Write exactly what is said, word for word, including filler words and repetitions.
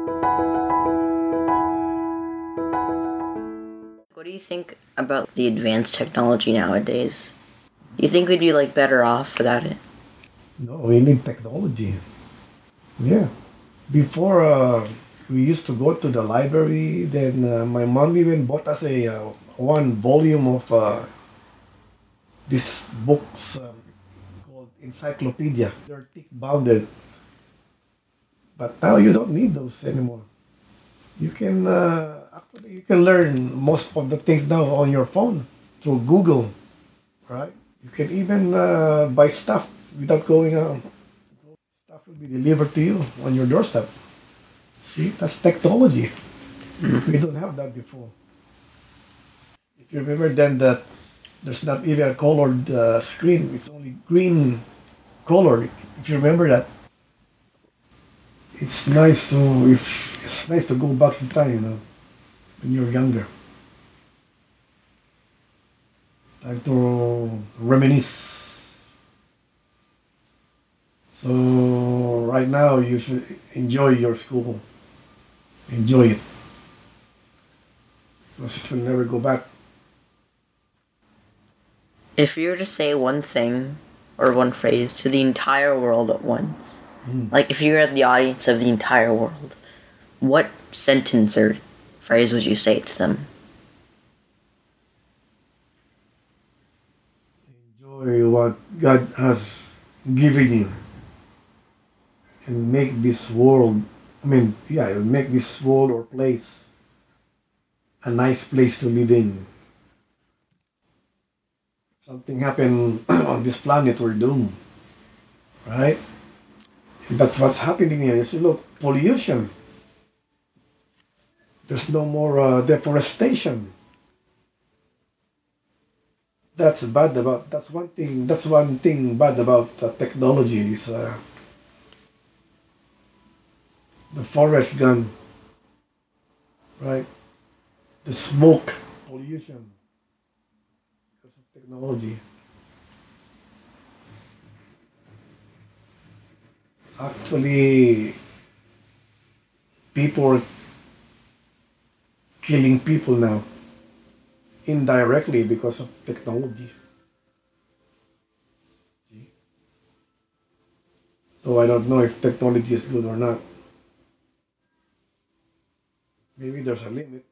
What do you think about the advanced technology nowadays? You think we'd be like better off without it? No, we need technology. Yeah. Before, uh, we used to go to the library. Then uh, my mom even bought us a uh, one volume of uh, these books um, called encyclopedia. They're thick bounded, but now you don't need those anymore. You can uh, actually you can learn most of the things now on your phone through Google, right? You can even uh, buy stuff without going out. Stuff will be delivered to you on your doorstep. See, that's technology. We don't have that before. If you remember then that there's not even a colored uh, screen, it's only green color. If you remember that, it's nice to if it's nice to go back in time, you know, when you're younger. Time to reminisce. So right now you should enjoy your school. Enjoy it. Because it will never go back. If you were to say one thing or one phrase to the entire world at once, Mm. like if you were at the audience of the entire world, what sentence or phrase would you say to them? Enjoy what God has given you and make this world, I mean, yeah, make this world or place a nice place to live in. Something happen on this planet, we're doomed, right? And that's what's happening here. You see, look, pollution. There's no more uh, deforestation. That's bad about. That's one thing. That's one thing bad about uh, technology is uh, the forest gone, right? The smoke, pollution because of technology. Actually, people are killing people now indirectly because of technology. See? So I don't know if technology is good or not. Maybe there's a limit.